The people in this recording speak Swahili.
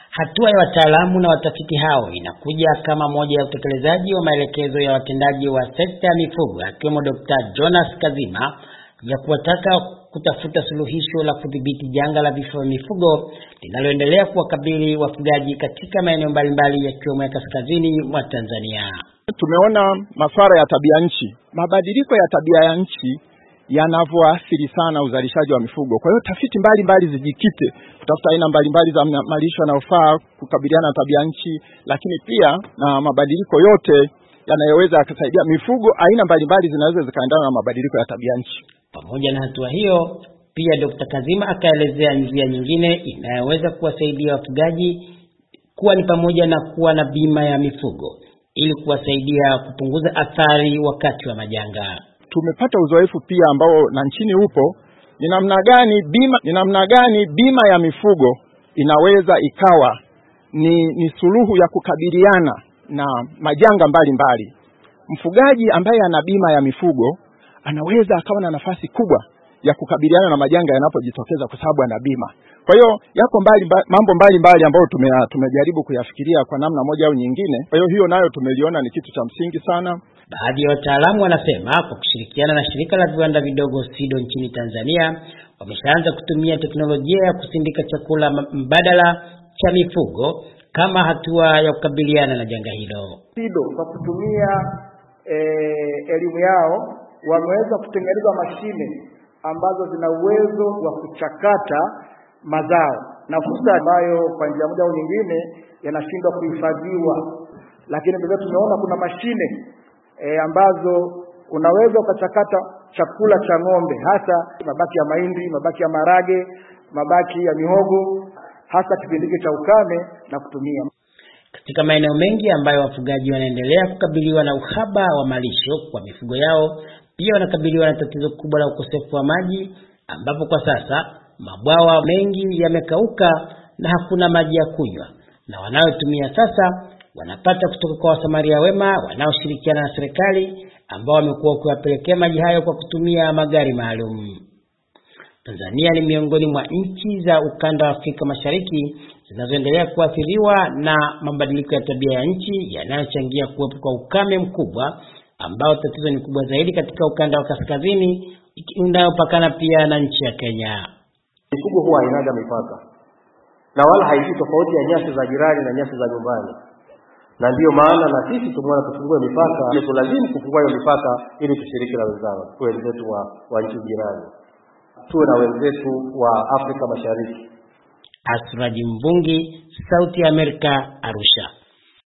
Hatua ya wataalamu na watafiti hao inakuja kama moja ya utekelezaji wa maelekezo ya watendaji wa sekta ya mifugo akiwemo Dr. Jonas Kazima ya kuwataka kutafuta suluhisho la kudhibiti janga la vifo vya mifugo linaloendelea kuwakabili wafugaji katika maeneo mbalimbali yakiwemo ya kaskazini mwa Tanzania. Tumeona masuala ya tabia nchi, mabadiliko ya tabia ya nchi yanavyoathiri sana uzalishaji wa mifugo. Kwa hiyo tafiti mbalimbali zijikite kutafuta aina mbalimbali za malisho yanayofaa kukabiliana na tabia nchi, lakini pia na mabadiliko yote yanayoweza kusaidia mifugo. Aina mbalimbali zinaweza zikaendana na mabadiliko ya tabia nchi. Pamoja na hatua hiyo, pia Dr. Kazima akaelezea njia nyingine inayoweza kuwasaidia wafugaji kuwa ni pamoja na kuwa na bima ya mifugo ili kuwasaidia kupunguza athari wakati wa majanga. Tumepata uzoefu pia ambao na nchini upo, ni namna gani bima ya mifugo inaweza ikawa ni suluhu ya kukabiliana na majanga mbalimbali. Mfugaji ambaye ana bima ya mifugo anaweza akawa na nafasi kubwa ya kukabiliana na majanga yanapojitokeza kwa sababu ana bima. Kwa hiyo yako mambo mbalimbali ambayo tumejaribu kuyafikiria kwa namna moja au nyingine. Kwa hiyo hiyo nayo tumeliona ni kitu cha msingi sana. Baadhi ya wataalamu wanasema kwa kushirikiana na shirika la viwanda vidogo SIDO nchini Tanzania wameshaanza kutumia teknolojia ya kusindika chakula mbadala cha mifugo kama hatua ya kukabiliana na janga hilo. SIDO kwa kutumia elimu yao wameweza kutengeneza mashine ambazo zina uwezo wa kuchakata mazao na fursa ambayo kwa njia moja au nyingine yanashindwa kuhifadhiwa. Lakini pia tumeona kuna mashine ambazo unaweza ukachakata chakula cha ng'ombe, hasa mabaki ya mahindi, mabaki ya marage, mabaki ya mihogo, hasa kipindi cha ukame na kutumia. Katika maeneo mengi ambayo wafugaji wanaendelea kukabiliwa na uhaba wa malisho kwa mifugo yao, pia wanakabiliwa na tatizo kubwa la ukosefu wa maji, ambapo kwa sasa mabwawa mengi yamekauka na hakuna maji ya kunywa, na wanaotumia sasa wanapata kutoka kwa wasamaria wema wanaoshirikiana na serikali ambao wamekuwa kuwapelekea maji hayo kwa kutumia magari maalum. Tanzania ni miongoni mwa nchi za ukanda wa Afrika Mashariki zinazoendelea kuathiriwa na mabadiliko ya tabia ya nchi yanayochangia kuwepo kwa ukame mkubwa, ambao tatizo ni kubwa zaidi katika ukanda wa kaskazini unayopakana pia na nchi ya Kenya. Mifugo huwa haina mipaka na wala haijui tofauti ya nyasi za jirani na nyasi za nyumbani. Na ndio maana na sisi tumeona tufungue mipaka, ile lazima kufungua hiyo mipaka ili tushiriki na wenzetu wa nchi jirani. Tuwe na wenzetu wa Afrika Mashariki. Asraji Mbungi, Sauti ya Amerika, Arusha.